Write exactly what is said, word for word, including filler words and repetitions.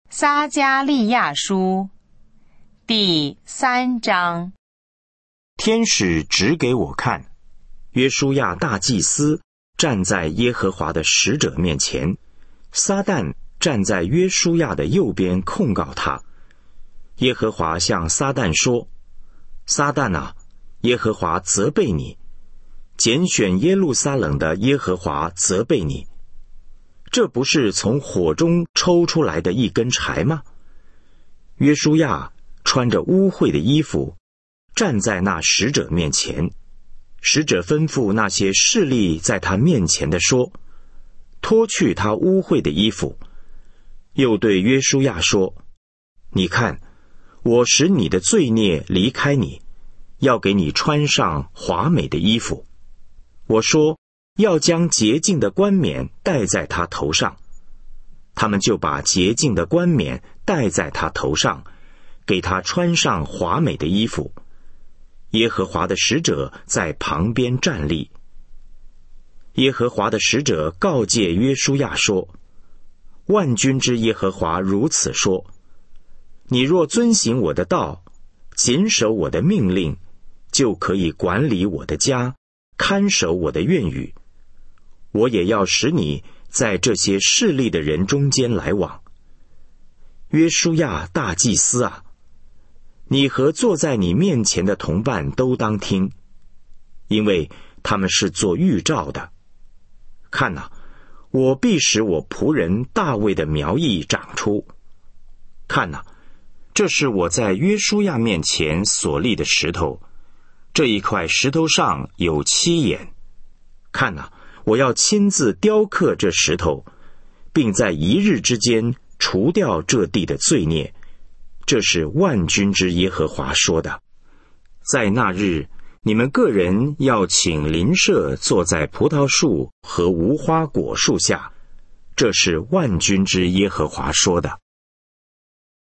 撒迦利亚书第三章。 天使指给我看，约书亚大祭司站在耶和华的使者面前，撒旦站在约书亚的右边控告他。耶和华向撒旦说：撒旦啊，耶和华责备你，拣选耶路撒冷的耶和华责备你。这不是从火中抽出来的一根柴吗？约书亚穿着污秽的衣服，站在那使者面前。使者吩咐那些侍立在他面前的说：脱去他污秽的衣服。又对约书亚说：你看，我使你的罪孽离开你，要给你穿上华美的衣服。我说，要将洁净的冠冕戴在他头上。他们就把洁净的冠冕戴在他头上，给他穿上华美的衣服。耶和华的使者在旁边站立。耶和华的使者告诫约书亚说：万军之耶和华如此说，你若遵行我的道，谨守我的命令，就可以管理我的家，看守我的院宇。我也要使你在这些势利的人中间来往。约书亚大祭司啊，你和坐在你面前的同伴都当听，因为他们是做预兆的。看哪，我必使我仆人大卫的苗裔长出。看哪，这是我在约书亚面前所立的石头，这一块石头上有七眼。看哪，我要亲自雕刻这石头，并在一日之间除掉这地的罪孽。这是万军之耶和华说的。在那日，你们个人要请邻舍坐在葡萄树和无花果树下。这是万军之耶和华说的。